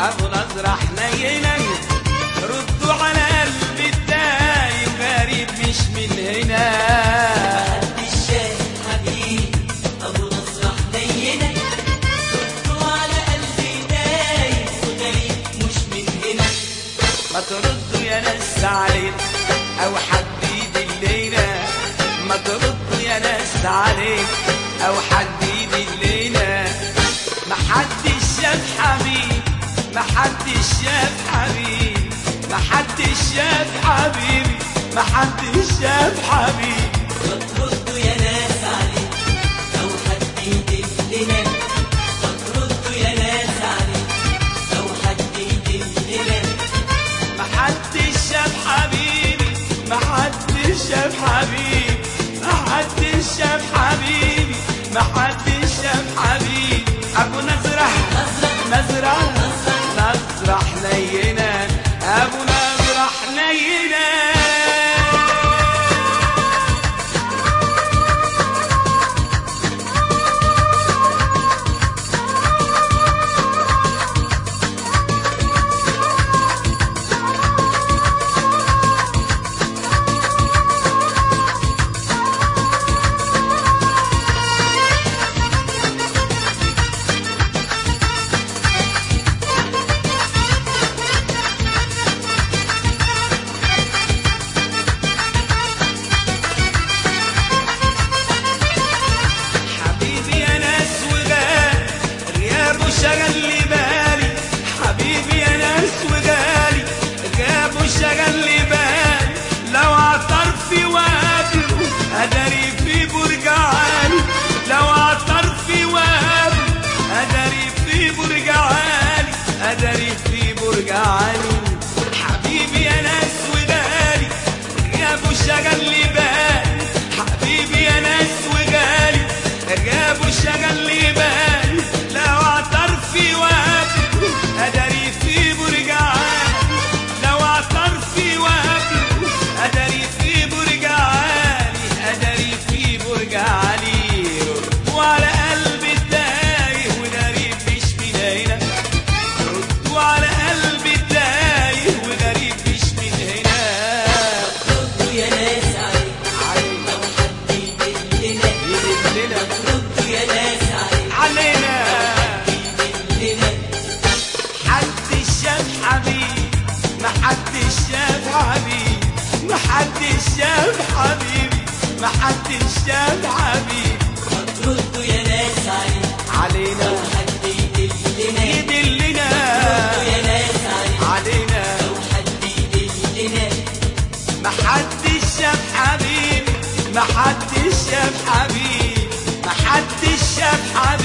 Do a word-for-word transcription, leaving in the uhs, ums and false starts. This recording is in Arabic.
ابو نظرة حنينة ردوا على قلبي الدايم غريب مش من هنا. محدش شاف حبيبي ابو نظرة حنينة ردوا على قلبي دايم وغريب مش من هنا. ما تردوا يا ناس علينا او حد يدلينا، ما تردوا يا ناس علينا او حد يدلينا. ما حدش شاف حبيبي، ما حدش شاف حبيبي، ما حدش شاف حبيبي، ما حدش شاف حبيبي. ما تردوا يا ناس علينا او حد يدلنا، ما تردوا يا ناس علينا او حد يدلنا. ما حدش شاف حبيبي، ما حدش شاف حبيبي، ما حدش شاف حبيبي، ما حدش شاف حبيبي. ابو نظرة نظرة نظرة حنينة، ابو نظرة حنينة. شغل لي بالي حبيبي يا ناس وغالي، غابوا شغل لي بالي. لو عطر في وابله ادري في برج عالي، لو عطر في وابله ادري في برج عالي، ادري في برج عالي. حبيبي يا ناس وغالي غابوا شغل لي بالي، حبيبي يا ناس وغالي غابوا شغل لي بالي. لو عطر في وابله ادري في برج عالي، لو عطر في وابله ادري في برج عالي، ادري في برج عالي. ردوا على قلبي التايه وغريب مش من هنا، ردوا على قلبي التايه وغريب مش من هنا. ردوا يا ناس علينا او حد يدلنا، يدلنا ردوا يا ناس علينا علينا. يدلنا. محدش شاف حبيبي، محدش شاف حبيبي، محدش شاف حبيبي، محدش شاف حبيبي. ما تردوا يا ناس علينا علينا او حد يدلنا، يدلنا ردوا يا ناس علينا علينا. او حد يدلنا. محدش شاف حبيبي، محدش شاف حبيبي، محدش شاف حبيبي.